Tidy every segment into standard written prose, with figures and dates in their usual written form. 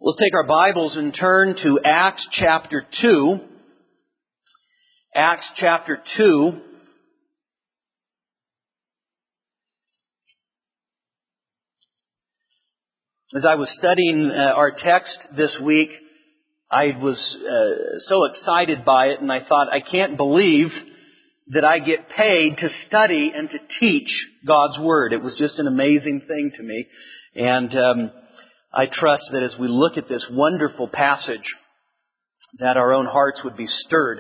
We'll take our Bibles and turn to Acts chapter 2. Acts chapter 2. As I was studying our text this week, I was so excited by it, and I thought, I can't believe that I get paid to study and to teach God's Word. It was just an amazing thing to me. And I trust that as we look at this wonderful passage, that our own hearts would be stirred.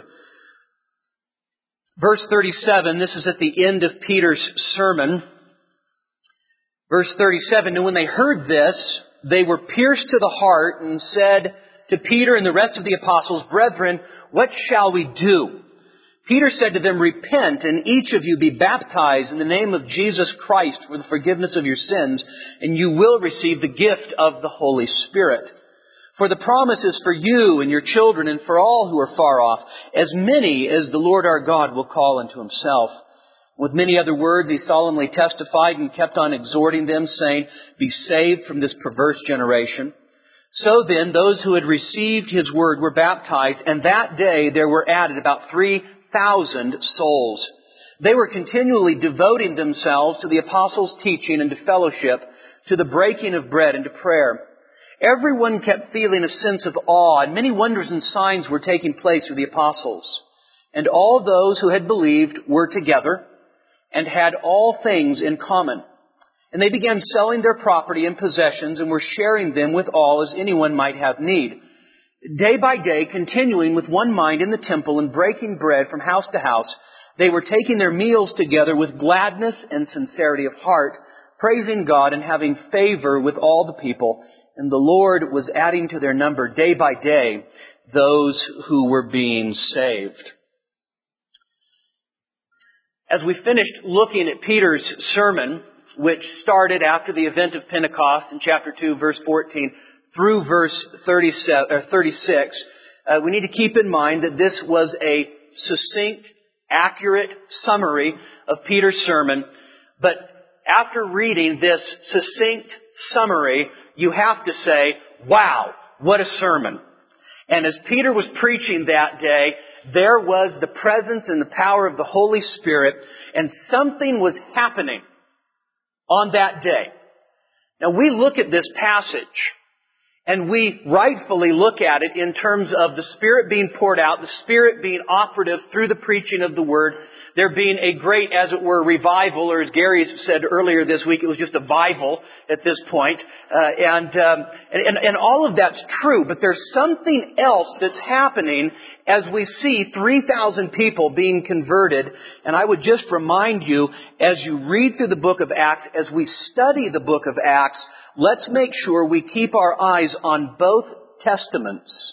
Verse 37, this is at the end of Peter's sermon. Verse 37, and when they heard this, they were pierced to the heart and said to Peter and the rest of the apostles, Brethren, what shall we do? Peter said to them, Repent, and each of you be baptized in the name of Jesus Christ for the forgiveness of your sins, and you will receive the gift of the Holy Spirit. For the promise is for you and your children and for all who are far off, as many as the Lord our God will call unto Himself. With many other words, he solemnly testified and kept on exhorting them, saying, Be saved from this perverse generation. So then, those who had received His word were baptized, and that day there were added about 3,000 souls. They were continually devoting themselves to the apostles' teaching and to fellowship, to the breaking of bread and to prayer. Everyone kept feeling a sense of awe, and many wonders and signs were taking place through the apostles. And all those who had believed were together and had all things in common. And they began selling their property and possessions and were sharing them with all as anyone might have need. Day by day, continuing with one mind in the temple and breaking bread from house to house, they were taking their meals together with gladness and sincerity of heart, praising God and having favor with all the people. And the Lord was adding to their number day by day those who were being saved. As we finished looking at Peter's sermon, which started after the event of Pentecost in chapter 2, verse 14, through verse 36, we need to keep in mind that this was a succinct, accurate summary of Peter's sermon. But after reading this succinct summary, you have to say, wow, what a sermon. And as Peter was preaching that day, there was the presence and the power of the Holy Spirit, and something was happening on that day. Now we look at this passage, and we rightfully look at it in terms of the Spirit being poured out, the Spirit being operative through the preaching of the Word, there being a great, as it were, revival, or as Gary said earlier this week, it was just a Bible at this point. And all of that's true, but there's something else that's happening as we see 3,000 people being converted. And I would just remind you, as you read through the book of Acts, as we study the book of Acts, let's make sure we keep our eyes on both testaments.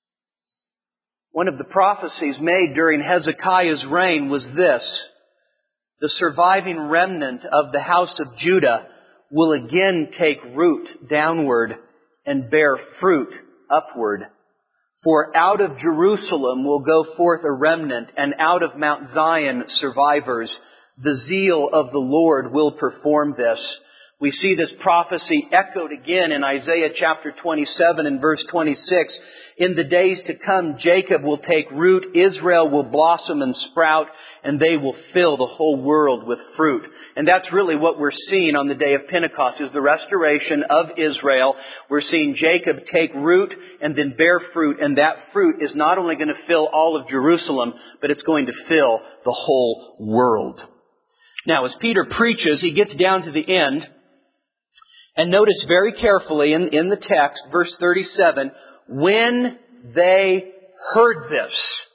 One of the prophecies made during Hezekiah's reign was this: the surviving remnant of the house of Judah will again take root downward and bear fruit upward. For out of Jerusalem will go forth a remnant, and out of Mount Zion survivors. The zeal of the Lord will perform this. We see this prophecy echoed again in Isaiah chapter 27 and verse 26. In the days to come, Jacob will take root, Israel will blossom and sprout, and they will fill the whole world with fruit. And that's really what we're seeing on the day of Pentecost, is the restoration of Israel. We're seeing Jacob take root and then bear fruit, and that fruit is not only going to fill all of Jerusalem, but it's going to fill the whole world. Now, as Peter preaches, he gets down to the end. And notice very carefully in the text, verse 37, when they heard this.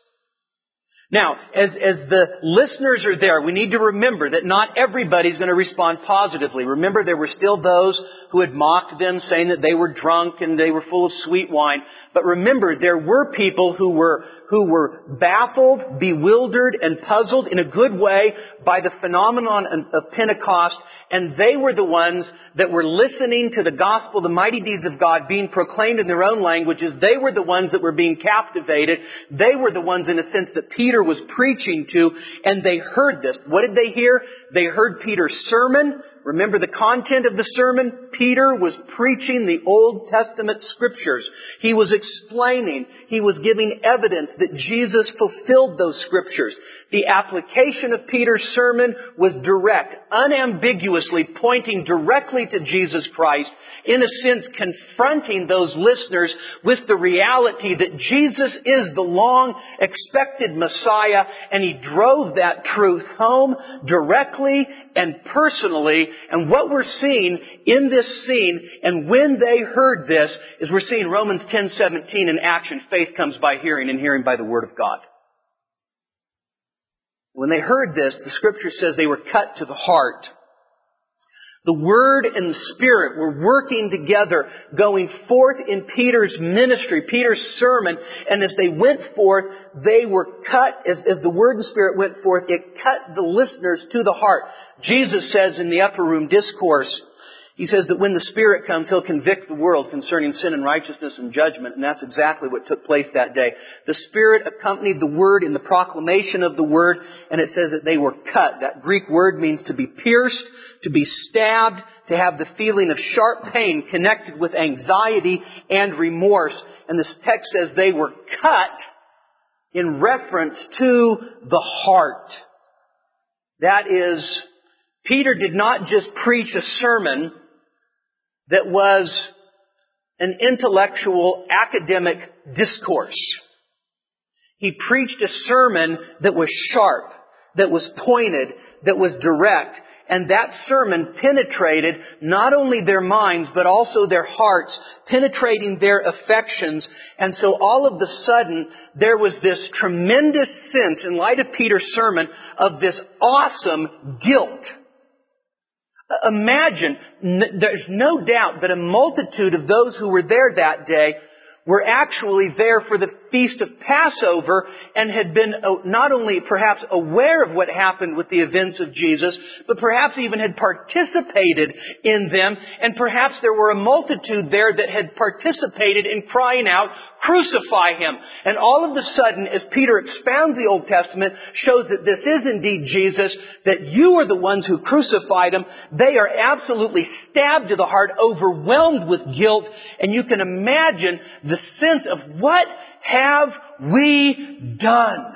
Now, as the listeners are there, we need to remember that not everybody's going to respond positively. Remember, there were still those who had mocked them, saying that they were drunk and they were full of sweet wine. But remember, there were people who were baffled, bewildered, and puzzled in a good way by the phenomenon of Pentecost. And they were the ones that were listening to the gospel, the mighty deeds of God being proclaimed in their own languages. They were the ones that were being captivated. They were the ones, in a sense, that Peter was preaching to. And they heard this. What did they hear? They heard Peter's sermon. Remember the content of the sermon? Peter was preaching the Old Testament Scriptures. He was explaining, he was giving evidence that Jesus fulfilled those Scriptures. The application of Peter's sermon was direct, unambiguously pointing directly to Jesus Christ, in a sense confronting those listeners with the reality that Jesus is the long-expected Messiah, and he drove that truth home directly and personally. And what we're seeing in this scene, and when they heard this, is we're seeing Romans 10:17 in action. Faith comes by hearing, and hearing by the Word of God. When they heard this, the Scripture says they were cut to the heart. The Word and the Spirit were working together, going forth in Peter's ministry, Peter's sermon. And as they went forth, they were cut, as the Word and Spirit went forth, it cut the listeners to the heart. Jesus says in the Upper Room Discourse, He says that when the Spirit comes, He'll convict the world concerning sin and righteousness and judgment. And that's exactly what took place that day. The Spirit accompanied the Word in the proclamation of the Word, and it says that they were cut. That Greek word means to be pierced, to be stabbed, to have the feeling of sharp pain connected with anxiety and remorse. And this text says they were cut in reference to the heart. That is, Peter did not just preach a sermon that was an intellectual, academic discourse. He preached a sermon that was sharp, that was pointed, that was direct. And that sermon penetrated not only their minds, but also their hearts, penetrating their affections. And so all of a sudden, there was this tremendous sense, in light of Peter's sermon, of this awesome guilt. Imagine, there's no doubt that a multitude of those who were there that day were actually there for the Feast of Passover and had been not only perhaps aware of what happened with the events of Jesus, but perhaps even had participated in them. And perhaps there were a multitude there that had participated in crying out, "Crucify Him." And all of a sudden, as Peter expounds the Old Testament, shows that this is indeed Jesus, that you are the ones who crucified Him. They are absolutely stabbed to the heart, overwhelmed with guilt. And you can imagine the sense of, what have we done?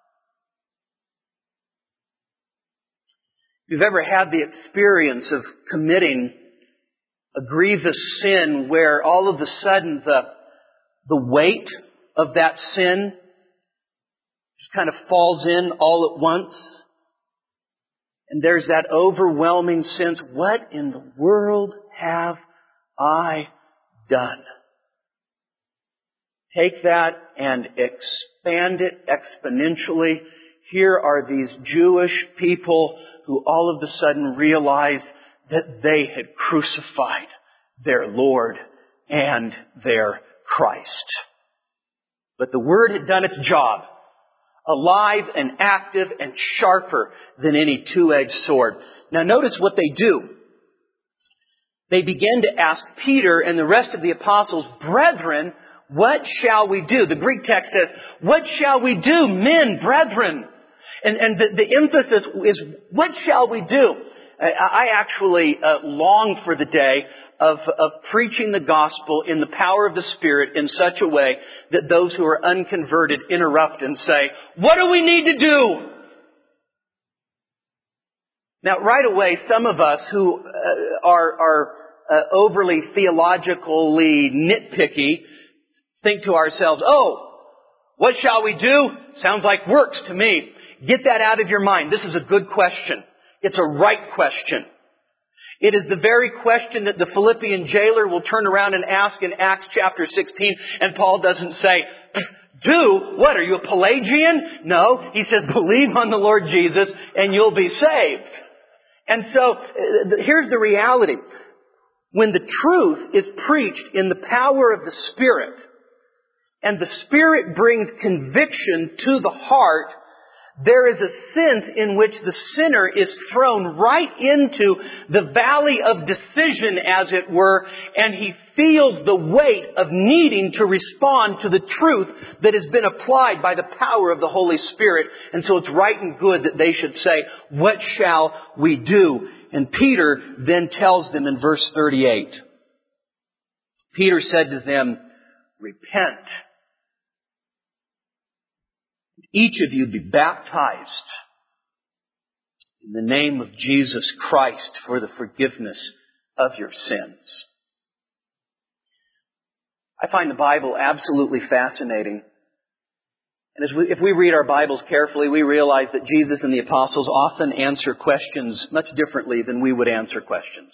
If you've ever had the experience of committing a grievous sin where all of a sudden the weight of that sin just kind of falls in all at once, and there's that overwhelming sense, what in the world have I done? Take that and expand it exponentially. Here are these Jewish people who all of a sudden realized that they had crucified their Lord and their Christ. But the Word had done its job, alive and active and sharper than any two-edged sword. Now notice what they do. They begin to ask Peter and the rest of the apostles, "Brethren, what shall we do?" The Greek text says, "What shall we do, men, brethren?" And the emphasis is, what shall we do? I actually long for the day of preaching the gospel in the power of the Spirit in such a way that those who are unconverted interrupt and say, "What do we need to do?" Now, right away, some of us who are overly theologically nitpicky think to ourselves, "Oh, what shall we do? Sounds like works to me." Get that out of your mind. This is a good question. It's a right question. It is the very question that the Philippian jailer will turn around and ask in Acts chapter 16. And Paul doesn't say, "Do? What, are you a Pelagian?" No, he says, "Believe on the Lord Jesus and you'll be saved." And so, here's the reality. When the truth is preached in the power of the Spirit, and the Spirit brings conviction to the heart, there is a sense in which the sinner is thrown right into the valley of decision, as it were, and he feels the weight of needing to respond to the truth that has been applied by the power of the Holy Spirit. And so it's right and good that they should say, "What shall we do?" And Peter then tells them in verse 38, Peter said to them, "Repent. Each of you be baptized in the name of Jesus Christ for the forgiveness of your sins." I find the Bible absolutely fascinating. And if we read our Bibles carefully, we realize that Jesus and the apostles often answer questions much differently than we would answer questions.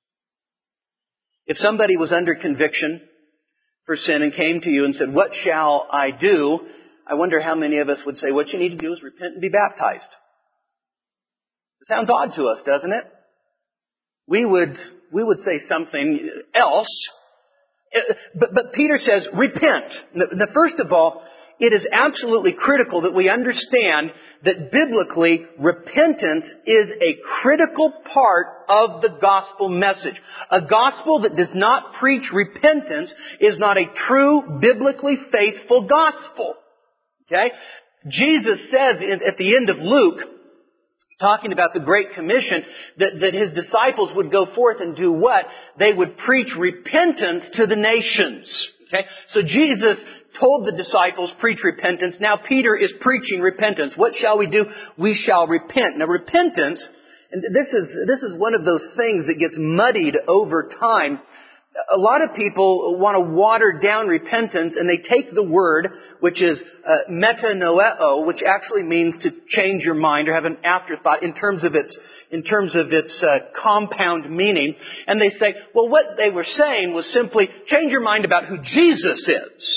If somebody was under conviction for sin and came to you and said, "What shall I do?" I wonder how many of us would say, "What you need to do is repent and be baptized." It sounds odd to us, doesn't it? We would say something else. But Peter says, repent. Now, first of all, it is absolutely critical that we understand that biblically, repentance is a critical part of the gospel message. A gospel that does not preach repentance is not a true, biblically faithful gospel. Okay? Jesus says at the end of Luke, talking about the Great Commission, that His disciples would go forth and do what? They would preach repentance to the nations. Okay? So Jesus told the disciples, preach repentance. Now Peter is preaching repentance. What shall we do? We shall repent. Now repentance, and this is one of those things that gets muddied over time. A lot of people want to water down repentance, and they take the word, which is metanoeo, which actually means to change your mind or have an afterthought in terms of its compound meaning, and they say, well, what they were saying was simply change your mind about who Jesus is.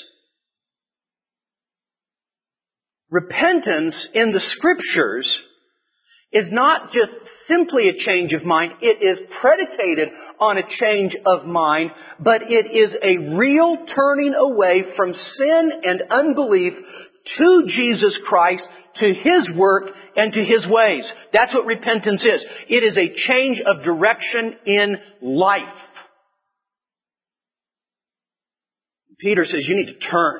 Repentance in the Scriptures is not just simply a change of mind. It is predicated on a change of mind, but it is a real turning away from sin and unbelief to Jesus Christ, to His work, and to His ways. That's what repentance is. It is a change of direction in life. Peter says you need to turn.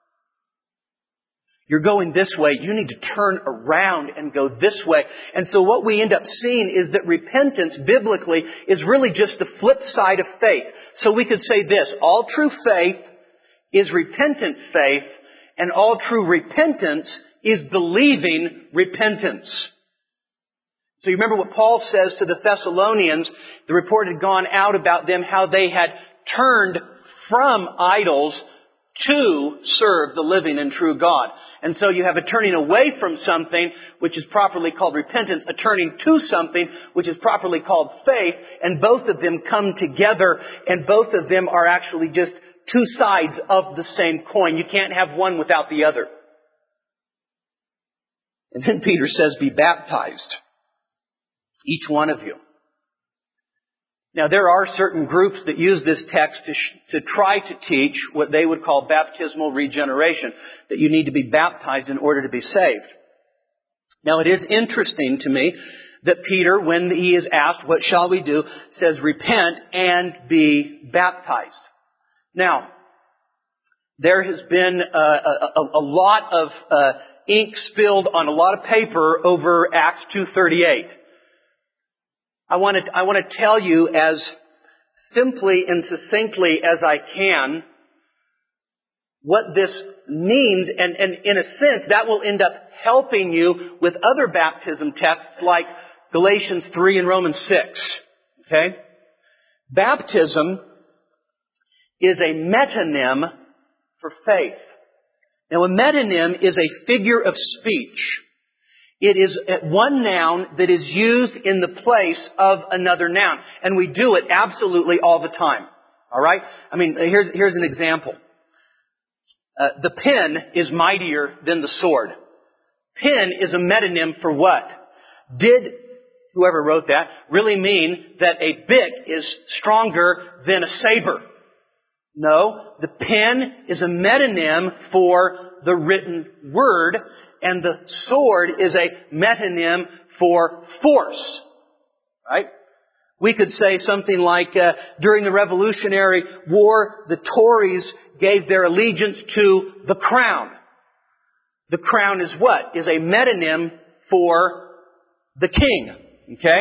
You're going this way. You need to turn around and go this way. And so what we end up seeing is that repentance, biblically, is really just the flip side of faith. So we could say this: all true faith is repentant faith, and all true repentance is believing repentance. So you remember what Paul says to the Thessalonians. The report had gone out about them, how they had turned from idols to serve the living and true God. And so you have a turning away from something, which is properly called repentance, a turning to something, which is properly called faith, and both of them come together, and both of them are actually just two sides of the same coin. You can't have one without the other. And then Peter says, be baptized, each one of you. Now, there are certain groups that use this text to try to teach what they would call baptismal regeneration, that you need to be baptized in order to be saved. Now, it is interesting to me that Peter, when he is asked, what shall we do, says, repent and be baptized. Now, there has been a lot of ink spilled on a lot of paper over Acts 2:38. I want to tell you as simply and succinctly as I can what this means, and in a sense that will end up helping you with other baptism texts like Galatians 3 and Romans 6. Okay? Baptism is a metonym for faith. Now, a metonym is a figure of speech. It is one noun that is used in the place of another noun. And we do it absolutely all the time. All right? I mean, here's an example. The pen is mightier than the sword. Pen is a metonym for what? Did whoever wrote that really mean that a bit is stronger than a saber? No. The pen is a metonym for the written word. and the sword is a metonym for force. Right? We could say something like, during the Revolutionary War, the Tories gave their allegiance to the crown. The crown is what? Is a metonym for the king. Okay?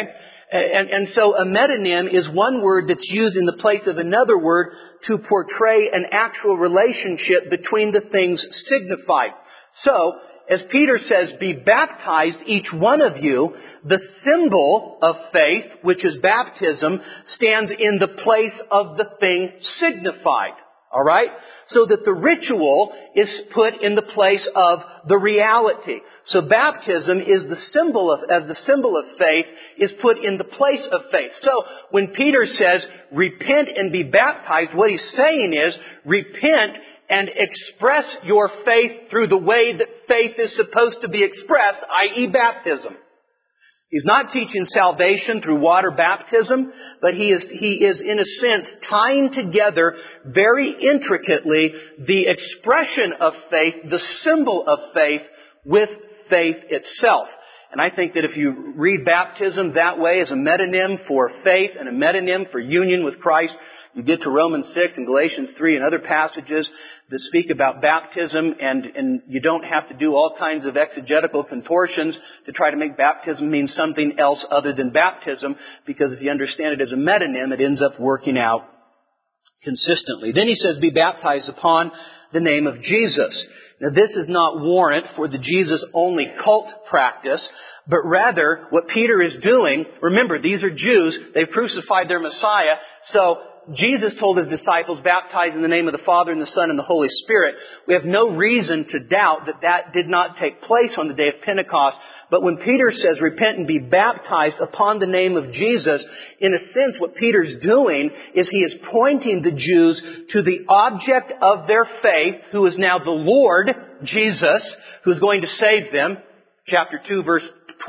And so a metonym is one word that's used in the place of another word to portray an actual relationship between the things signified. So, as Peter says, be baptized, each one of you, the symbol of faith, which is baptism, stands in the place of the thing signified. Alright? So that the ritual is put in the place of the reality. So baptism is the symbol of, as the symbol of faith, is put in the place of faith. So when Peter says, repent and be baptized, what he's saying is, repent and express your faith through the way that faith is supposed to be expressed, i.e. baptism. He's not teaching salvation through water baptism, but he is in a sense tying together very intricately the expression of faith, the symbol of faith, with faith itself. And I think that if you read baptism that way as a metonym for faith and a metonym for union with Christ, you get to Romans 6 and Galatians 3 and other passages that speak about baptism, and you don't have to do all kinds of exegetical contortions to try to make baptism mean something else other than baptism, because if you understand it as a metonym, it ends up working out consistently. Then he says, be baptized upon the name of Jesus. Now this is not warrant for the Jesus-only cult practice, but rather what Peter is doing, remember, these are Jews, they've crucified their Messiah, so Jesus told His disciples, baptize in the name of the Father and the Son and the Holy Spirit. We have no reason to doubt that that did not take place on the day of Pentecost. But when Peter says, repent and be baptized upon the name of Jesus, in a sense what Peter's doing is he is pointing the Jews to the object of their faith, who is now the Lord Jesus, who is going to save them. Chapter 2, verse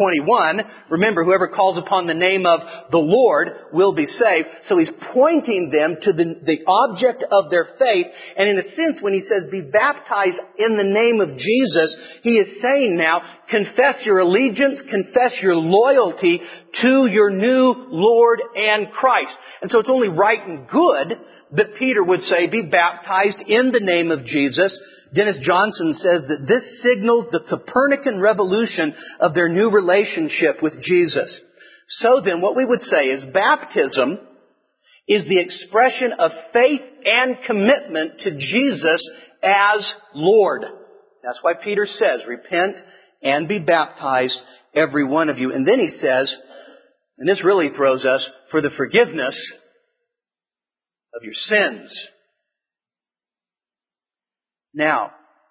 21, remember, whoever calls upon the name of the Lord will be saved. So he's pointing them to the object of their faith. And in a sense, when he says, be baptized in the name of Jesus, he is saying now, confess your allegiance, confess your loyalty to your new Lord and Christ. And so it's only right and good that Peter would say, be baptized in the name of Jesus. Dennis Johnson says that this signals the Copernican revolution of their new relationship with Jesus. So then, what we would say is baptism is the expression of faith and commitment to Jesus as Lord. That's why Peter says, repent and be baptized, every one of you. And then he says, and this really throws us, for the forgiveness of your sins. Now,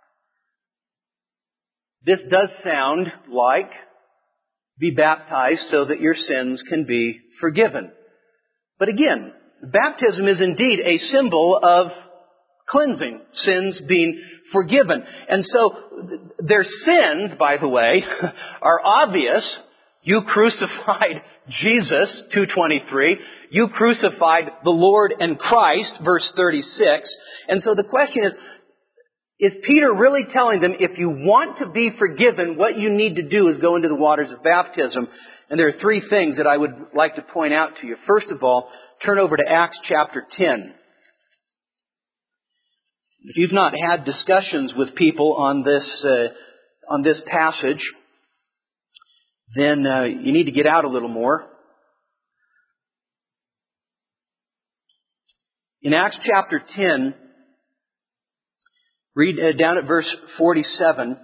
this does sound like be baptized so that your sins can be forgiven. But again, baptism is indeed a symbol of cleansing, sins being forgiven. And so their sins, by the way, are obvious. You crucified Jesus, 2:23. You crucified the Lord and Christ, verse 36. And so the question is Peter really telling them, if you want to be forgiven, what you need to do is go into the waters of baptism? And there are three things that I would like to point out to you. First of all, turn over to Acts chapter 10. If you've not had discussions with people on this passage, then you need to get out a little more. In Acts chapter 10, read down at verse 47.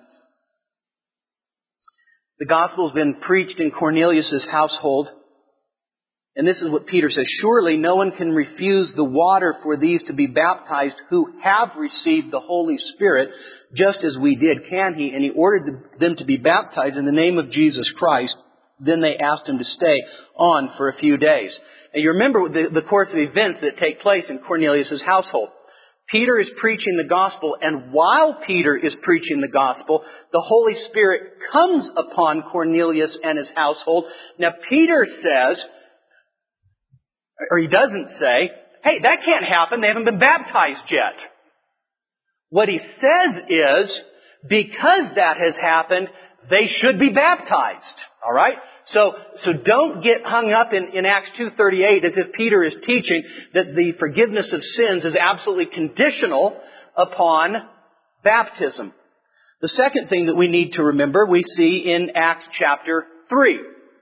The gospel has been preached in Cornelius' household. And this is what Peter says. Surely no one can refuse the water for these to be baptized who have received the Holy Spirit, just as we did, can he? And he ordered them to be baptized in the name of Jesus Christ. Then they asked him to stay on for a few days. And you remember the course of events that take place in Cornelius' household. Peter is preaching the gospel, and while Peter is preaching the gospel, the Holy Spirit comes upon Cornelius and his household. Now Peter says, or he doesn't say, hey, that can't happen, they haven't been baptized yet. What he says is because that has happened, they should be baptized. All right? So don't get hung up in Acts 2:38 as if Peter is teaching that the forgiveness of sins is absolutely conditional upon baptism. The second thing that we need to remember, we see in Acts chapter 3.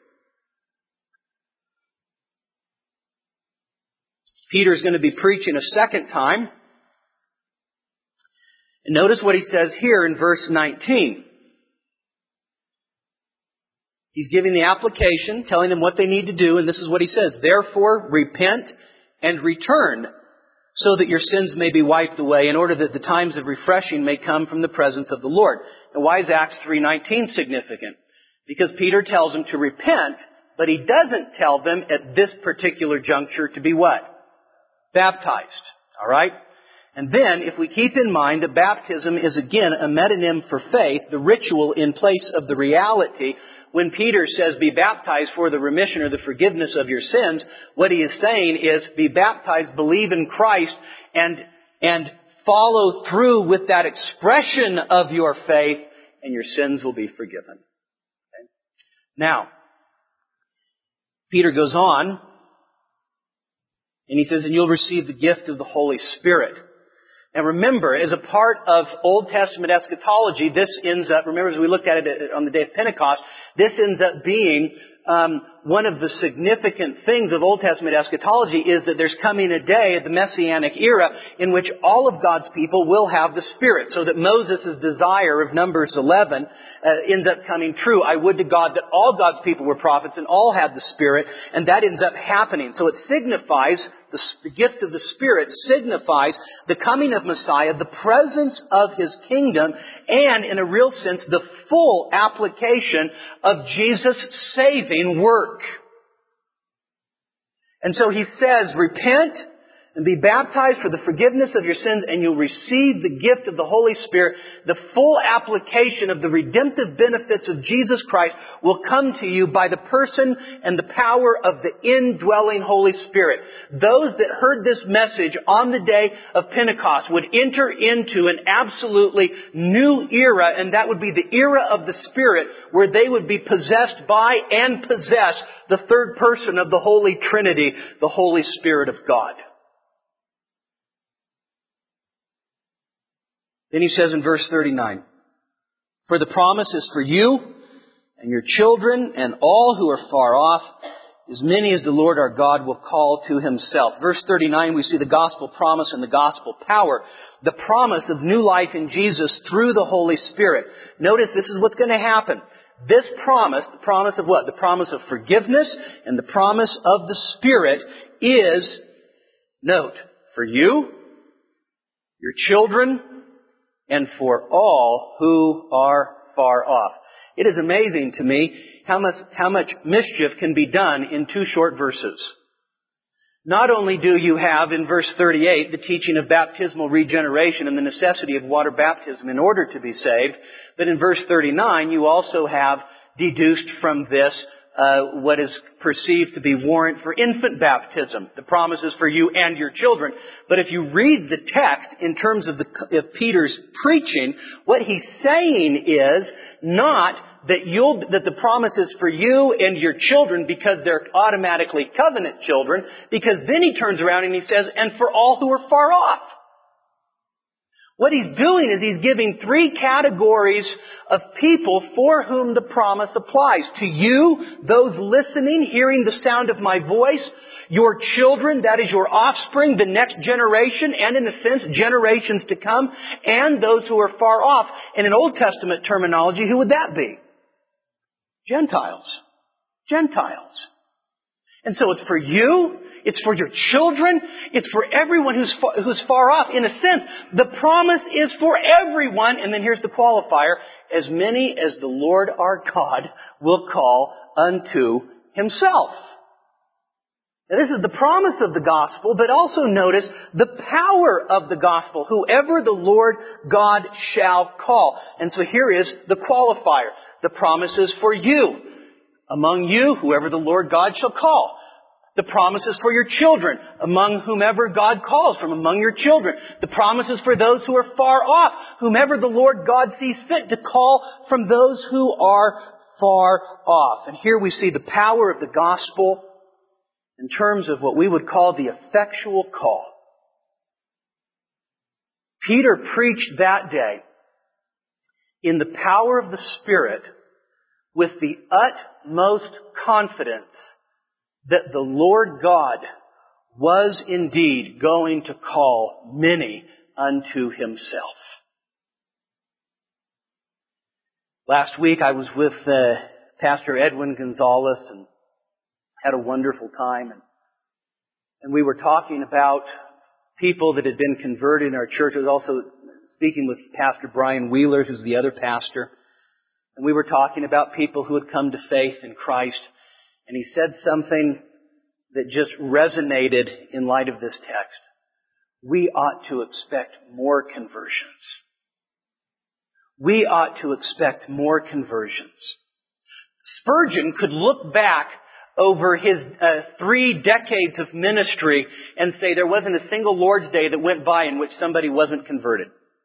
Peter's going to be preaching a second time. And notice what he says here in verse 19. He's giving the application, telling them what they need to do, and this is what he says. Therefore, repent and return, so that your sins may be wiped away, in order that the times of refreshing may come from the presence of the Lord. And why is Acts 3:19 significant? Because Peter tells them to repent, but he doesn't tell them at this particular juncture to be what? Baptized. All right? And then, if we keep in mind that baptism is again a metonym for faith, the ritual in place of the reality, when Peter says be baptized for the remission or the forgiveness of your sins, what he is saying is be baptized, believe in Christ, and follow through with that expression of your faith, and your sins will be forgiven. Okay? Now, Peter goes on, and he says, and you'll receive the gift of the Holy Spirit. Now remember, as a part of Old Testament eschatology, this ends up, remember as we looked at it on the day of Pentecost, this ends up being one of the significant things of Old Testament eschatology is that there's coming a day at the Messianic era in which all of God's people will have the Spirit. So that Moses' desire of Numbers 11 ends up coming true. I would to God that all God's people were prophets and all had the Spirit, and that ends up happening. So it signifies, the gift of the Spirit signifies the coming of Messiah, the presence of His kingdom, and in a real sense, the full application of Jesus' saving work. And so He says, repent and be baptized for the forgiveness of your sins, and you'll receive the gift of the Holy Spirit. The full application of the redemptive benefits of Jesus Christ will come to you by the person and the power of the indwelling Holy Spirit. Those that heard this message on the day of Pentecost would enter into an absolutely new era, and that would be the era of the Spirit, where they would be possessed by and possess the third person of the Holy Trinity, the Holy Spirit of God. Then he says in verse 39, for the promise is for you and your children and all who are far off, as many as the Lord our God will call to Himself. Verse 39, we see the gospel promise and the gospel power. The promise of new life in Jesus through the Holy Spirit. Notice this is what's going to happen. This promise, the promise of what? The promise of forgiveness and the promise of the Spirit is, note, for you, your children, and for all who are far off. It is amazing to me how much mischief can be done in two short verses. Not only do you have in verse 38 the teaching of baptismal regeneration and the necessity of water baptism in order to be saved, but in verse 39 you also have deduced from this what is perceived to be warrant for infant baptism. The promise is for you and your children. But if you read the text in terms of Peter's preaching, what he's saying is not that the promise is for you and your children because they're automatically covenant children, because then he turns around and he says, and for all who are far off. What he's doing is he's giving three categories of people for whom the promise applies. To you, those listening, hearing the sound of my voice, your children, that is your offspring, the next generation, and in a sense, generations to come, and those who are far off. And in Old Testament terminology, who would that be? Gentiles. Gentiles. And so it's for you, it's for your children, it's for everyone who's far off. In a sense, the promise is for everyone. And then here's the qualifier, as many as the Lord our God will call unto Himself. Now this is the promise of the gospel, but also notice the power of the gospel. Whoever the Lord God shall call. And so here is the qualifier. The promise is for you. Among you, whoever the Lord God shall call. The promises for your children, among whomever God calls from among your children. The promises for those who are far off, whomever the Lord God sees fit to call from those who are far off. And here we see the power of the gospel in terms of what we would call the effectual call. Peter preached that day in the power of the Spirit with the utmost confidence that the Lord God was indeed going to call many unto Himself. Last week I was with Pastor Edwin Gonzalez and had a wonderful time. And we were talking about people that had been converted in our church. I was also speaking with Pastor Brian Wheeler, who's the other pastor. And we were talking about people who had come to faith in Christ. And he said something that just resonated in light of this text. We ought to expect more conversions. We ought to expect more conversions. Spurgeon could look back over his 3 decades of ministry and say there wasn't a single Lord's Day that went by in which somebody wasn't converted.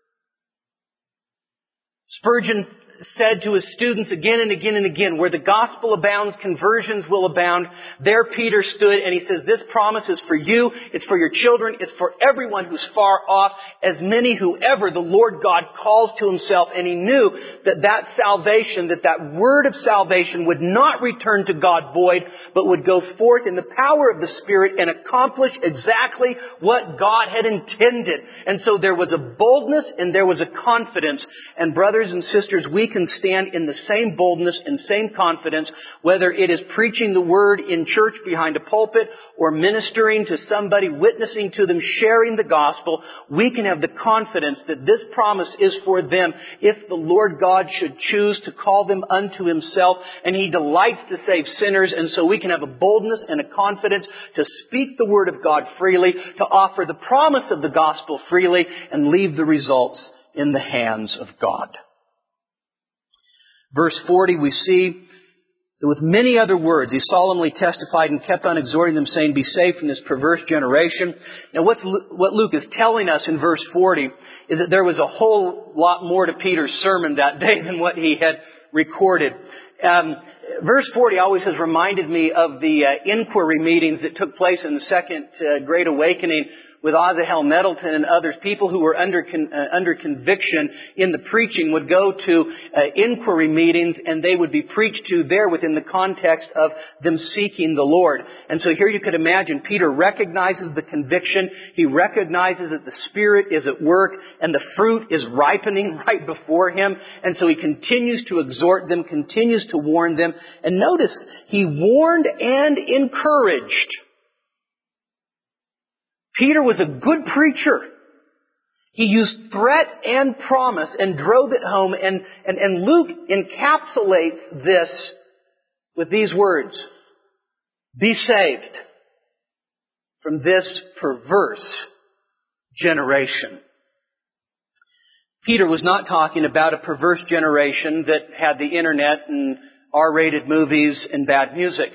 Spurgeon said to his students again and again and again, where the gospel abounds, conversions will abound. There Peter stood and he says, this promise is for you, it's for your children, it's for everyone who's far off, as many whoever the Lord God calls to Himself. And he knew that salvation, that word of salvation would not return to God void, but would go forth in the power of the Spirit and accomplish exactly what God had intended. And so there was a boldness and there was a confidence. And brothers and sisters, we can stand in the same boldness and same confidence, whether it is preaching the Word in church behind a pulpit or ministering to somebody, witnessing to them, sharing the gospel. We can have the confidence that this promise is for them if the Lord God should choose to call them unto Himself, and He delights to save sinners. And so we can have a boldness and a confidence to speak the Word of God freely, to offer the promise of the gospel freely, and leave the results in the hands of God. Verse 40, we see that with many other words, He solemnly testified and kept on exhorting them, saying, be saved from this perverse generation. Now what Luke is telling us in verse 40 is that there was a whole lot more to Peter's sermon that day than what he had recorded. Verse 40 always has reminded me of the inquiry meetings that took place in the Second Great Awakening with Asahel Nettleton and others. People who were under conviction in the preaching would go to inquiry meetings, and they would be preached to there within the context of them seeking the Lord. And so here you could imagine Peter recognizes the conviction. He recognizes that the Spirit is at work and the fruit is ripening right before him. And so he continues to exhort them, continues to warn them. And notice, he warned and encouraged. Peter was a good preacher. He used threat and promise and drove it home. And Luke encapsulates this with these words. Be saved from this perverse generation. Peter was not talking about a perverse generation that had the internet and R-rated movies and bad music.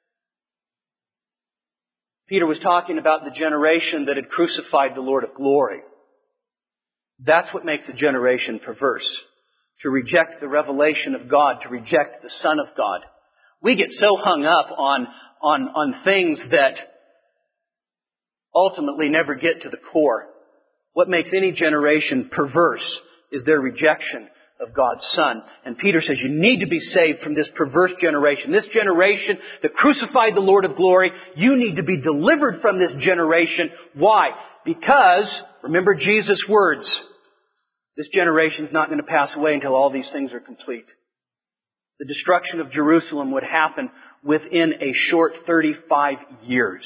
Peter was talking about the generation that had crucified the Lord of glory. That's what makes a generation perverse. To reject the revelation of God, to reject the Son of God. We get so hung up on things that ultimately never get to the core. What makes any generation perverse is their rejection of God's Son. And Peter says you need to be saved from this perverse generation. This generation that crucified the Lord of glory, you need to be delivered from this generation. Why? Because, remember Jesus' words, this generation's not going to pass away until all these things are complete. The destruction of Jerusalem would happen within a short 35 years.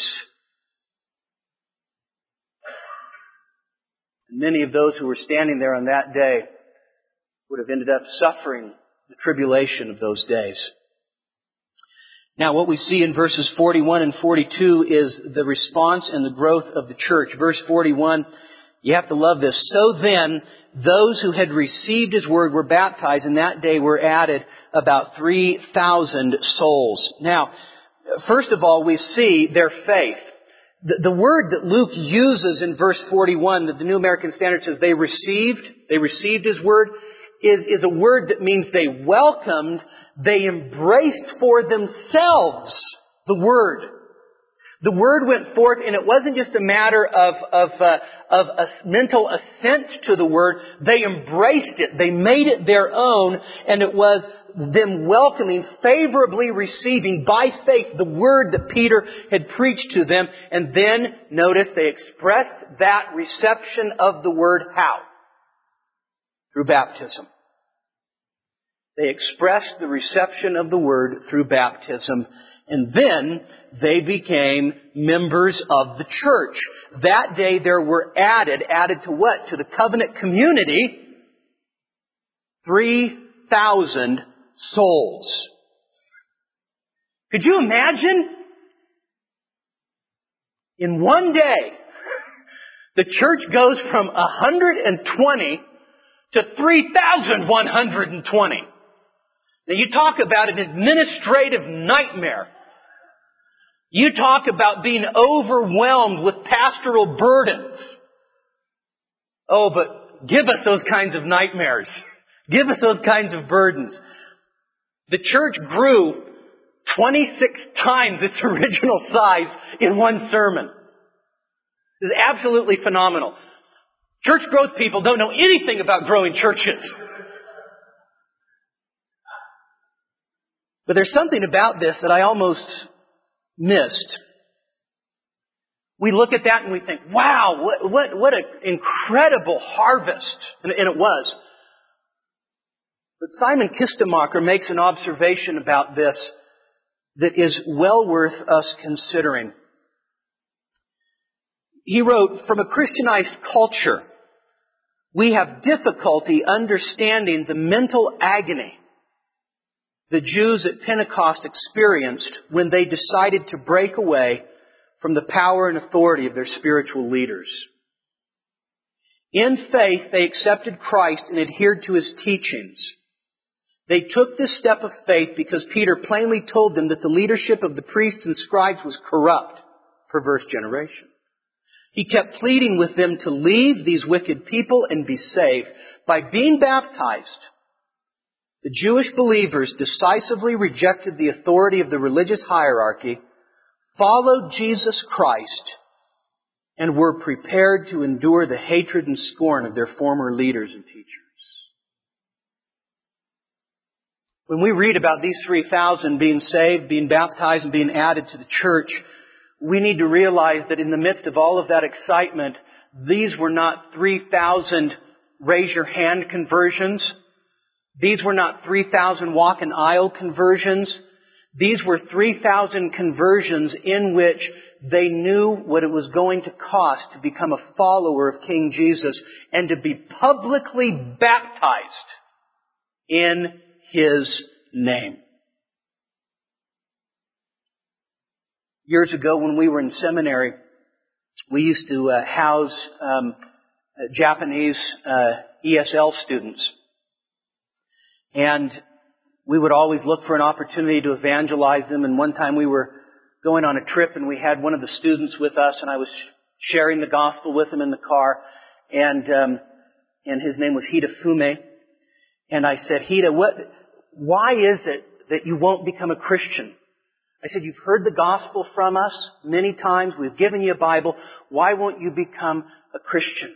And many of those who were standing there on that day would have ended up suffering the tribulation of those days. Now what we see in verses 41 and 42 is the response and the growth of the church. Verse 41, you have to love this. So then, those who had received His word were baptized, and that day were added about 3,000 souls. Now, First of all, we see their faith. The word that Luke uses in verse 41, that the New American Standard says they received His word, is a word that means they welcomed, they embraced for themselves the word. The word went forth, and it wasn't just a matter of a mental assent to the word. They embraced it. They made it their own, and it was them welcoming, favorably receiving by faith the word that Peter had preached to them. And then, notice, they expressed that reception of the word how? Through baptism. They expressed the reception of the word through baptism. And then they became members of the church. That day there were added to what? To the covenant community, 3,000 souls. Could you imagine? In one day, the church goes from 120 to 3,120. Now you talk about an administrative nightmare. You talk about being overwhelmed with pastoral burdens. Oh, but give us those kinds of nightmares. Give us those kinds of burdens. The church grew 26 times its original size in one sermon. This is absolutely phenomenal. Church growth people don't know anything about growing churches. But there's something about this that I almost missed. We look at that and we think, wow, what an incredible harvest. And it was. But Simon Kistemacher makes an observation about this that is well worth us considering. He wrote, from a Christianized culture, we have difficulty understanding the mental agony the Jews at Pentecost experienced when they decided to break away from the power and authority of their spiritual leaders. In faith, they accepted Christ and adhered to His teachings. They took this step of faith because Peter plainly told them that the leadership of the priests and scribes was corrupt, perverse generation. He kept pleading with them to leave these wicked people and be saved. By being baptized, the Jewish believers decisively rejected the authority of the religious hierarchy, followed Jesus Christ, and were prepared to endure the hatred and scorn of their former leaders and teachers. When we read about these 3,000 being saved, being baptized, and being added to the church, we need to realize that in the midst of all of that excitement, these were not 3,000 raise your hand conversions. These were not 3,000 walk an aisle conversions. These were 3,000 conversions in which they knew what it was going to cost to become a follower of King Jesus and to be publicly baptized in His name. Years ago when we were in seminary, we used to house Japanese ESL students. And we would always look for an opportunity to evangelize them. And one time we were going on a trip and we had one of the students with us, and I was sharing the gospel with him in the car. And his name was Hitafume. And I said, Hita, why is it that you won't become a Christian? I said, you've heard the gospel from us many times. We've given you a Bible. Why won't you become a Christian?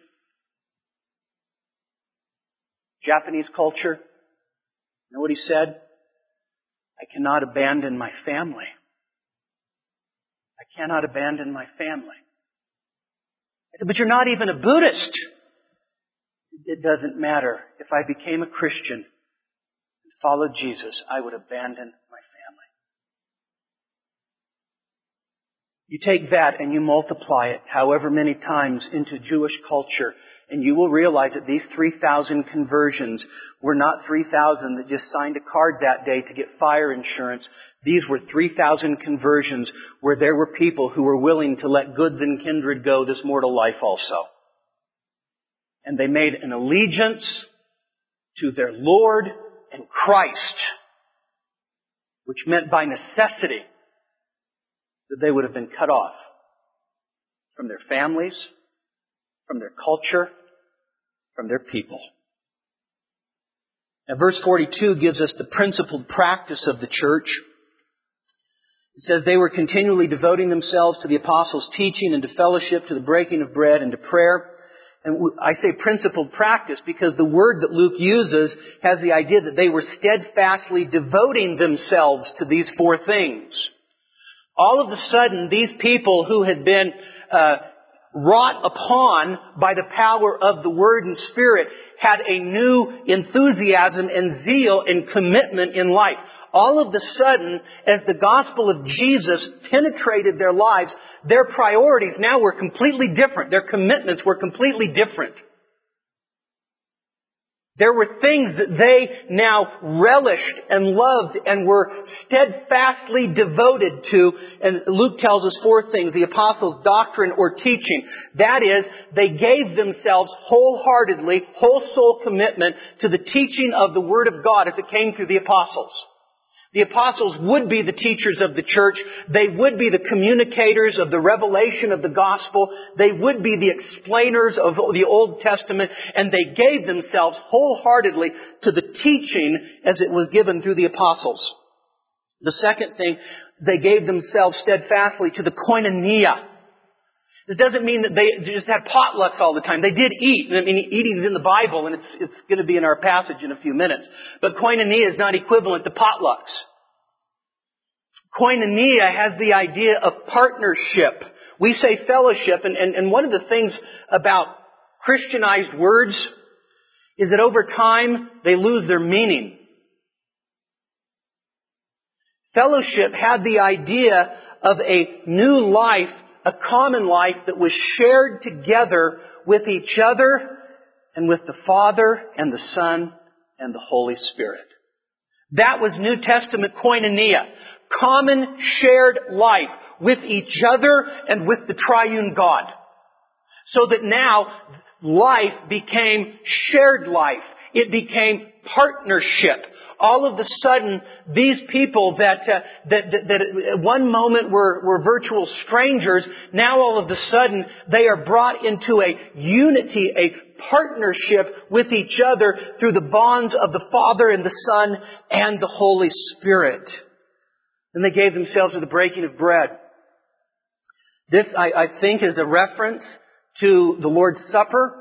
Japanese culture. You know what he said? I cannot abandon my family. I cannot abandon my family. I said, but you're not even a Buddhist. It doesn't matter. If I became a Christian and followed Jesus, I would abandon my family. You take that and you multiply it however many times into Jewish culture, and you will realize that these 3,000 conversions were not 3,000 that just signed a card that day to get fire insurance. These were 3,000 conversions where there were people who were willing to let goods and kindred go this mortal life also. And they made an allegiance to their Lord and Christ, which meant by necessity that they would have been cut off from their families, from their culture, from their people. Now, verse 42 gives us the principled practice of the church. It says they were continually devoting themselves to the apostles' teaching and to fellowship, to the breaking of bread and to prayer. And I say principled practice because the word that Luke uses has the idea that they were steadfastly devoting themselves to these four things. All of a sudden, these people who had been wrought upon by the power of the Word and Spirit had a new enthusiasm and zeal and commitment in life. All of a sudden, as the gospel of Jesus penetrated their lives, their priorities now were completely different. Their commitments were completely different. There were things that they now relished and loved and were steadfastly devoted to. And Luke tells us four things. The apostles' doctrine or teaching. That is, they gave themselves wholeheartedly, whole soul commitment to the teaching of the Word of God as it came through the apostles. The apostles would be the teachers of the church. They would be the communicators of the revelation of the gospel. They would be the explainers of the Old Testament. And they gave themselves wholeheartedly to the teaching as it was given through the apostles. The second thing, they gave themselves steadfastly to the koinonia. It doesn't mean that they just had potlucks all the time. They did eat. I mean, eating is in the Bible, and it's going to be in our passage in a few minutes. But koinonia is not equivalent to potlucks. Koinonia has the idea of partnership. We say fellowship, and one of the things about Christianized words is that over time they lose their meaning. Fellowship had the idea of a new life, a common life that was shared together with each other and with the Father and the Son and the Holy Spirit. That was New Testament koinonia. Common shared life with each other and with the triune God. So that now life became shared life. It became partnership. All of a sudden, these people that at one moment were virtual strangers, now all of a sudden they are brought into a unity, a partnership with each other through the bonds of the Father and the Son and the Holy Spirit. And they gave themselves to the breaking of bread. This, I think, is a reference to the Lord's Supper.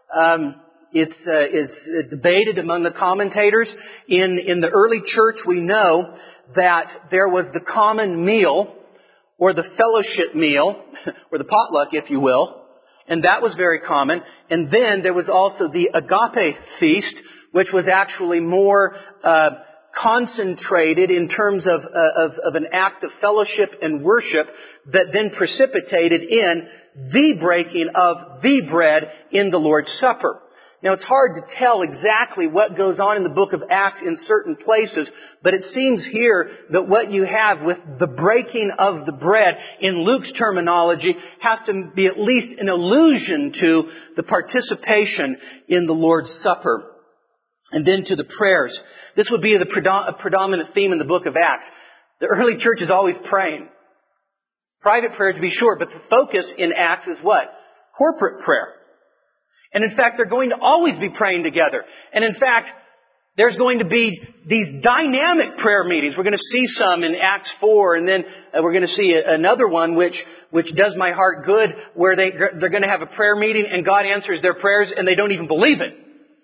It's debated among the commentators. In the early church, we know that there was the common meal, or the fellowship meal, or the potluck, if you will, and that was very common. And then there was also the agape feast, which was actually more concentrated in terms of an act of fellowship and worship that then precipitated in the breaking of the bread in the Lord's Supper. Now, it's hard to tell exactly what goes on in the book of Acts in certain places, but it seems here that what you have with the breaking of the bread in Luke's terminology has to be at least an allusion to the participation in the Lord's Supper. And then to the prayers. This would be a predominant theme in the book of Acts. The early church is always praying. Private prayer to be sure, but the focus in Acts is what? Corporate prayer. And in fact, they're going to always be praying together. And in fact, there's going to be these dynamic prayer meetings. We're going to see some in Acts 4, and then we're going to see another one which does my heart good, where they're going to have a prayer meeting and God answers their prayers and they don't even believe it.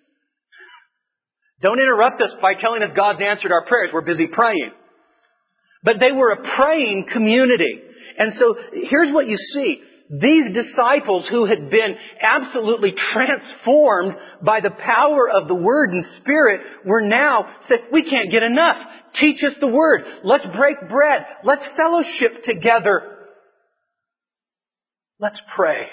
Don't interrupt us by telling us God's answered our prayers. We're busy praying. But they were a praying community. And so here's what you see. These disciples who had been absolutely transformed by the power of the Word and Spirit were now said, we can't get enough. Teach us the Word. Let's break bread. Let's fellowship together. Let's pray.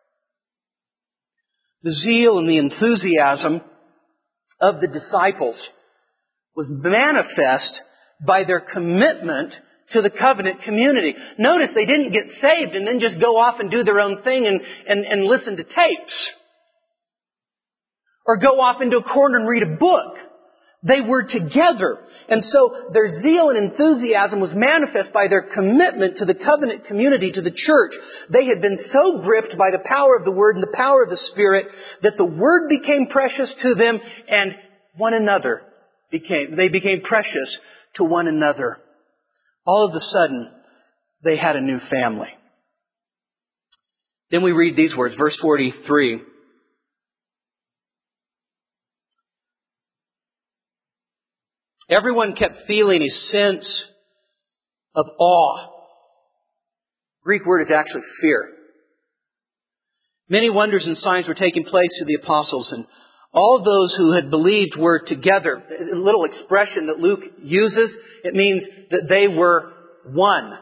The zeal and the enthusiasm of the disciples was manifest by their commitment to the covenant community. Notice they didn't get saved and then just go off and do their own thing and listen to tapes. Or go off into a corner and read a book. They were together. And so their zeal and enthusiasm was manifest by their commitment to the covenant community, to the church. They had been so gripped by the power of the Word and the power of the Spirit that the Word became precious to them and one another they became precious to one another. All of a sudden, they had a new family. Then we read these words, verse 43. Everyone kept feeling a sense of awe. Greek word is actually fear. Many wonders and signs were taking place to the apostles, and all of those who had believed were together. A little expression that Luke uses, it means that they were one.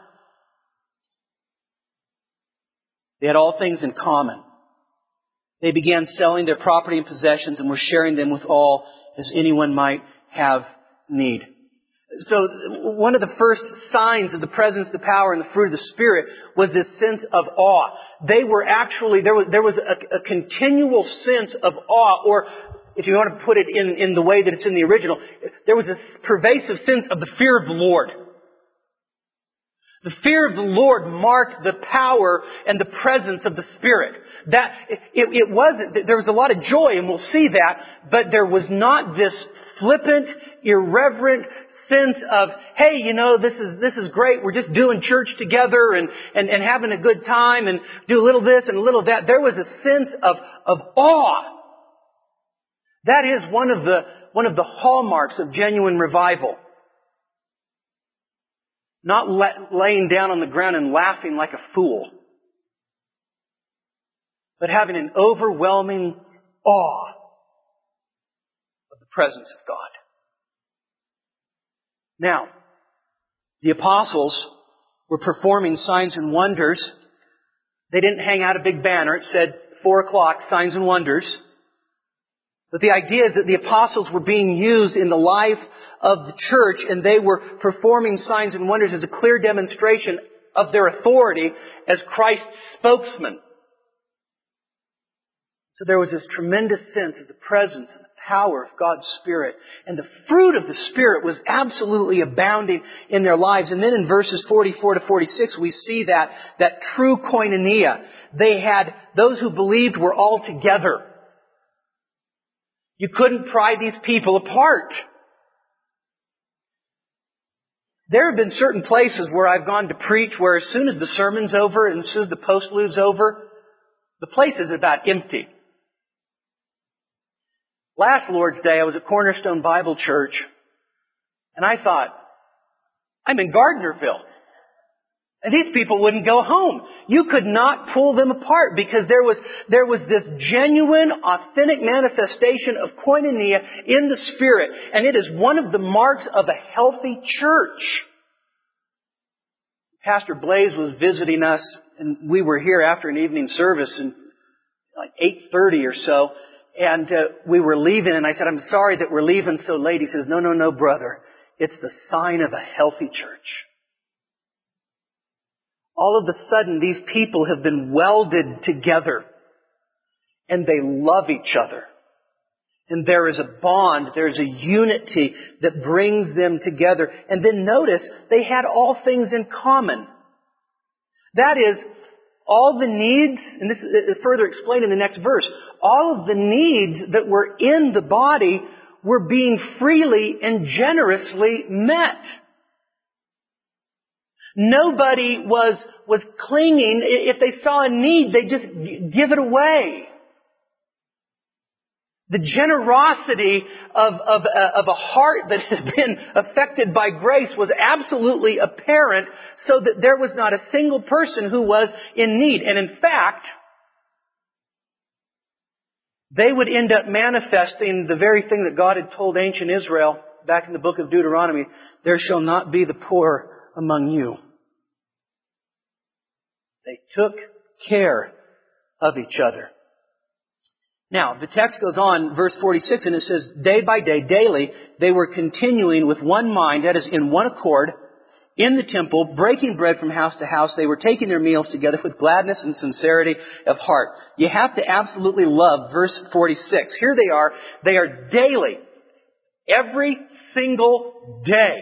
They had all things in common. They began selling their property and possessions and were sharing them with all as anyone might have need. So one of the first signs of the presence, the power, and the fruit of the Spirit was this sense of awe. They were actually, there was a continual sense of awe, or if you want to put it in the way that it's in the original, there was a pervasive sense of the fear of the Lord. The fear of the Lord marked the power and the presence of the Spirit. That it wasn't, there was a lot of joy, and we'll see that, but there was not this flippant, irreverent sense of, hey, this is great, we're just doing church together and having a good time and do a little this and a little that. There was a sense of awe. That is one of the hallmarks of genuine revival. Not laying down on the ground and laughing like a fool, but having an overwhelming awe of the presence of God. Now, the apostles were performing signs and wonders. They didn't hang out a big banner. It said 4:00, signs and wonders. But the idea is that the apostles were being used in the life of the church, and they were performing signs and wonders as a clear demonstration of their authority as Christ's spokesman. So there was this tremendous sense of the presence and the power of God's Spirit. And the fruit of the Spirit was absolutely abounding in their lives. And then in verses 44 to 46, we see that true koinonia. They had, those who believed were all together. You couldn't pry these people apart. There have been certain places where I've gone to preach where as soon as the sermon's over and as soon as the postlude's over, the place is about empty. Last Lord's Day, I was at Cornerstone Bible Church, and I thought, I'm in Gardnerville. And these people wouldn't go home. You could not pull them apart because there was this genuine, authentic manifestation of koinonia in the Spirit. And it is one of the marks of a healthy church. Pastor Blaze was visiting us, and we were here after an evening service in like 8:30 or so. And we were leaving, and I said, I'm sorry that we're leaving so late. He says, no, brother. It's the sign of a healthy church. All of a sudden, these people have been welded together. And they love each other. And there is a bond, there is a unity that brings them together. And then notice, they had all things in common. That is, all the needs, and this is further explained in the next verse, all of the needs that were in the body were being freely and generously met. Nobody was clinging. If they saw a need, they just give it away. The generosity of a heart that has been affected by grace was absolutely apparent, so that there was not a single person who was in need. And in fact, they would end up manifesting the very thing that God had told ancient Israel back in the book of Deuteronomy, there shall not be the poor among you. They took care of each other. Now, the text goes on, verse 46, and it says, day by day, daily, they were continuing with one mind, that is, in one accord, in the temple, breaking bread from house to house. They were taking their meals together with gladness and sincerity of heart. You have to absolutely love verse 46. Here they are daily. Every single day,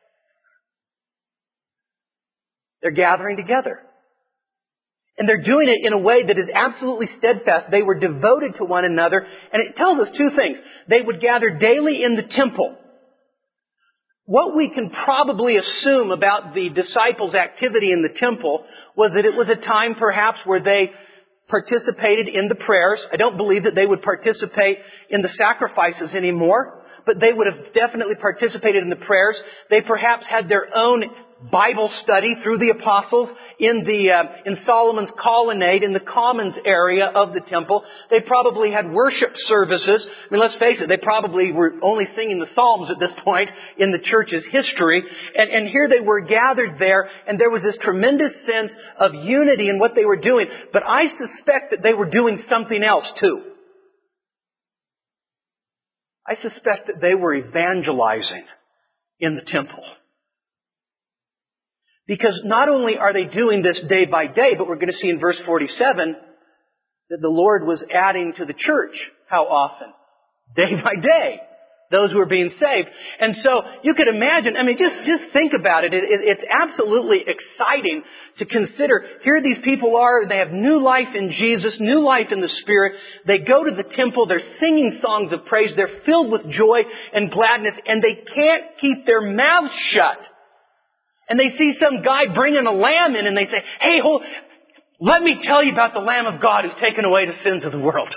they're gathering together. And they're doing it in a way that is absolutely steadfast. They were devoted to one another. And it tells us two things. They would gather daily in the temple. What we can probably assume about the disciples' activity in the temple was that it was a time perhaps where they participated in the prayers. I don't believe that they would participate in the sacrifices anymore, but they would have definitely participated in the prayers. They perhaps had their own Bible study through the apostles in Solomon's colonnade in the commons area of the temple. They probably had worship services. I mean, let's face it, they probably were only singing the Psalms at this point in the church's history. And here they were gathered there, and there was this tremendous sense of unity in what they were doing. But I suspect that they were doing something else too. I suspect that they were evangelizing in the temple. Because not only are they doing this day by day, but we're going to see in verse 47 that the Lord was adding to the church. How often? Day by day. Those who are being saved. And so you could imagine, I mean, just think about it. It's absolutely exciting to consider. Here these people are, they have new life in Jesus, new life in the Spirit. They go to the temple, they're singing songs of praise, they're filled with joy and gladness, and they can't keep their mouths shut. And they see some guy bringing a lamb in and they say, hey, let me tell you about the Lamb of God who's taken away the sins of the world.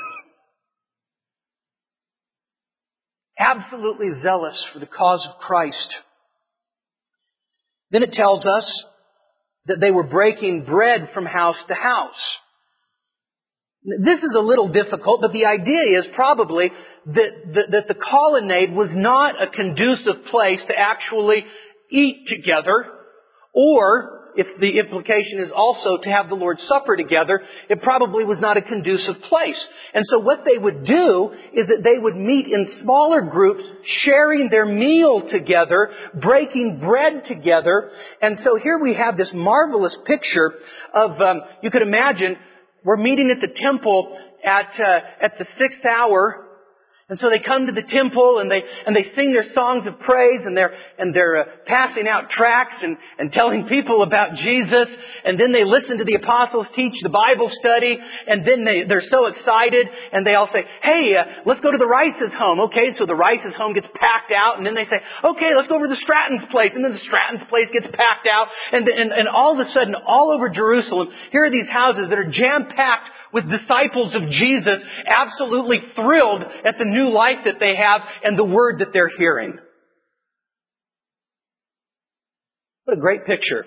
Absolutely zealous for the cause of Christ. Then it tells us that they were breaking bread from house to house. This is a little difficult, but the idea is probably that the colonnade was not a conducive place to actually eat together. Or, if the implication is also to have the Lord's Supper together, it probably was not a conducive place. And so what they would do is that they would meet in smaller groups, sharing their meal together, breaking bread together. And so here we have this marvelous picture of, you could imagine, we're meeting at the temple at the 6th hour. And so they come to the temple and they sing their songs of praise and they're passing out tracts and telling people about Jesus. And then they listen to the apostles teach the Bible study. And then they're so excited and they all say, hey, let's go to the Rice's home. Okay, so the Rice's home gets packed out. And then they say, okay, let's go over to the Stratton's place. And then the Stratton's place gets packed out. And all of a sudden, all over Jerusalem, here are these houses that are jam-packed with disciples of Jesus, absolutely thrilled at the new life that they have and the word that they're hearing. What a great picture.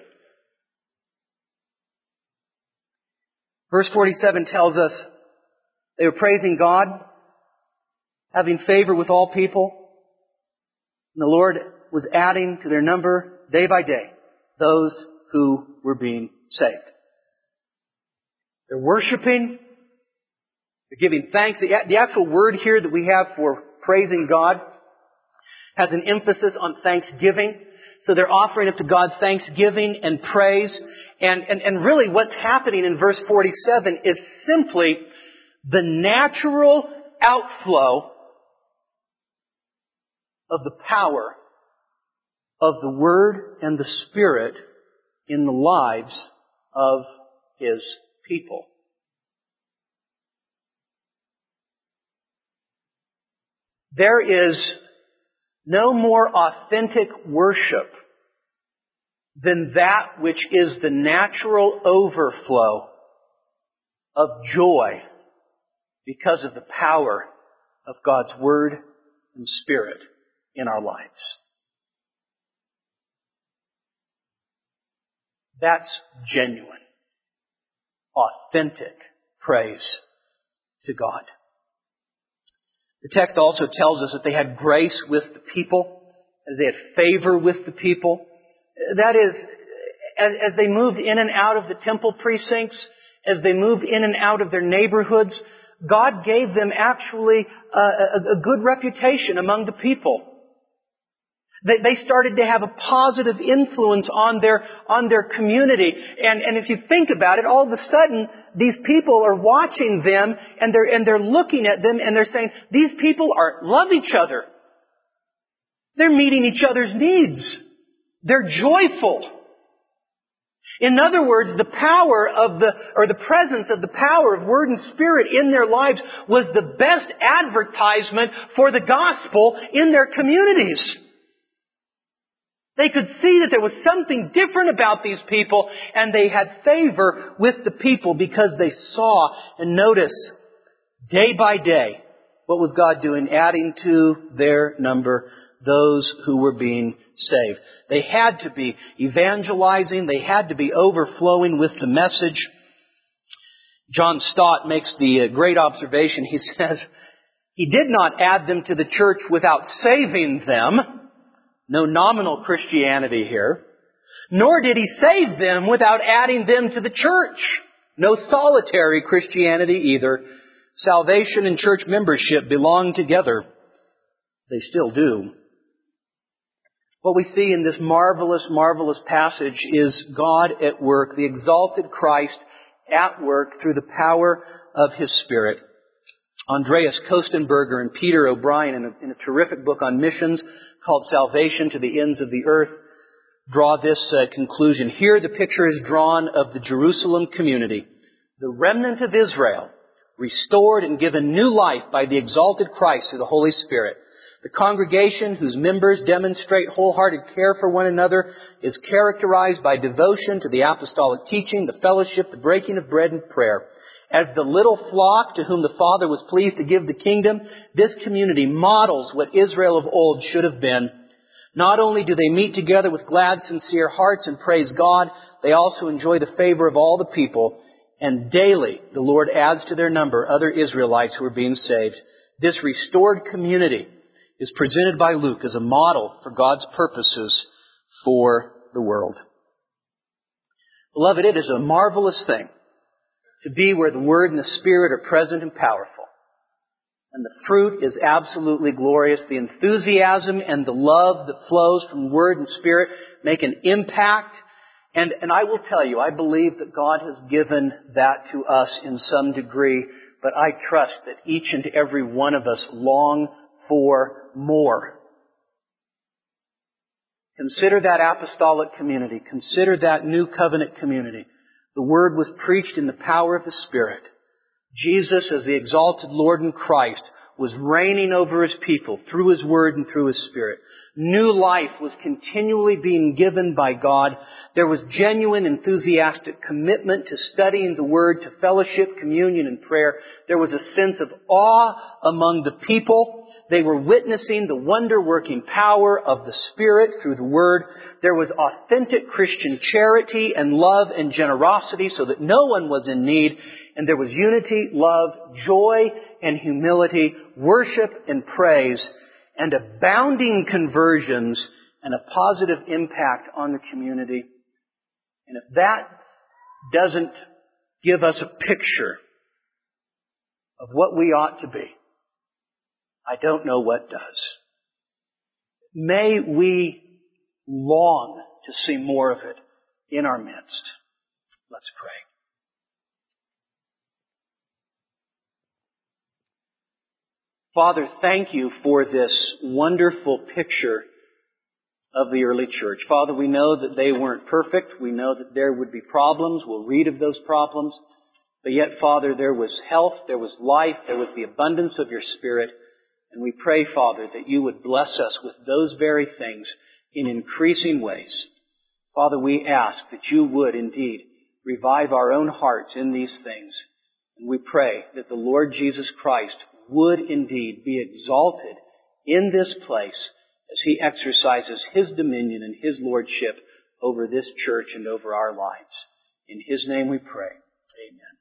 Verse 47 tells us they were praising God, having favor with all people, and the Lord was adding to their number day by day those who were being saved. They're worshiping. They're giving thanks. The actual word here that we have for praising God has an emphasis on thanksgiving. So they're offering up to God thanksgiving and praise. And really what's happening in verse 47 is simply the natural outflow of the power of the Word and the Spirit in the lives of His people. There is no more authentic worship than that which is the natural overflow of joy because of the power of God's Word and Spirit in our lives. That's genuine, authentic praise to God. The text also tells us that they had grace with the people, as they had favor with the people. That is, as they moved in and out of the temple precincts, as they moved in and out of their neighborhoods, God gave them actually a good reputation among the people. They started to have a positive influence on their community. And if you think about it, all of a sudden, these people are watching them and they're looking at them and they're saying, these people love each other. They're meeting each other's needs. They're joyful. In other words, the presence of the power of Word and Spirit in their lives was the best advertisement for the gospel in their communities. They could see that there was something different about these people, and they had favor with the people because they saw and noticed day by day what was God doing, adding to their number those who were being saved. They had to be evangelizing. They had to be overflowing with the message. John Stott makes the great observation. He says, He did not add them to the church without saving them. No nominal Christianity here. Nor did He save them without adding them to the church. No solitary Christianity either. Salvation and church membership belong together. They still do. What we see in this marvelous, marvelous passage is God at work, the exalted Christ at work through the power of His Spirit. Andreas Kostenberger and Peter O'Brien, in a terrific book on missions called Salvation to the Ends of the Earth, draw this conclusion. Here the picture is drawn of the Jerusalem community, the remnant of Israel, restored and given new life by the exalted Christ through the Holy Spirit. The congregation, whose members demonstrate wholehearted care for one another, is characterized by devotion to the apostolic teaching, the fellowship, the breaking of bread, and prayer. As the little flock to whom the Father was pleased to give the kingdom, this community models what Israel of old should have been. Not only do they meet together with glad, sincere hearts and praise God, they also enjoy the favor of all the people. And daily the Lord adds to their number other Israelites who are being saved. This restored community is presented by Luke as a model for God's purposes for the world. Beloved, it is a marvelous thing to be where the Word and the Spirit are present and powerful. And the fruit is absolutely glorious. The enthusiasm and the love that flows from Word and Spirit make an impact. And I will tell you, I believe that God has given that to us in some degree, but I trust that each and every one of us long for more. Consider that apostolic community. Consider that new covenant community. The Word was preached in the power of the Spirit. Jesus, as the exalted Lord and Christ, was reigning over His people through His Word and through His Spirit. New life was continually being given by God. There was genuine, enthusiastic commitment to studying the Word, to fellowship, communion, and prayer. There was a sense of awe among the people. They were witnessing the wonder-working power of the Spirit through the Word. There was authentic Christian charity and love and generosity so that no one was in need. And there was unity, love, joy, and humility, worship and praise, and abounding conversions and a positive impact on the community. And if that doesn't give us a picture of what we ought to be, I don't know what does. May we long to see more of it in our midst. Let's pray. Father, thank You for this wonderful picture of the early church. Father, we know that they weren't perfect. We know that there would be problems. We'll read of those problems. But yet, Father, there was health, there was life, there was the abundance of Your Spirit. And we pray, Father, that You would bless us with those very things in increasing ways. Father, we ask that You would indeed revive our own hearts in these things. And we pray that the Lord Jesus Christ would indeed be exalted in this place as He exercises His dominion and His lordship over this church and over our lives. In His name we pray. Amen.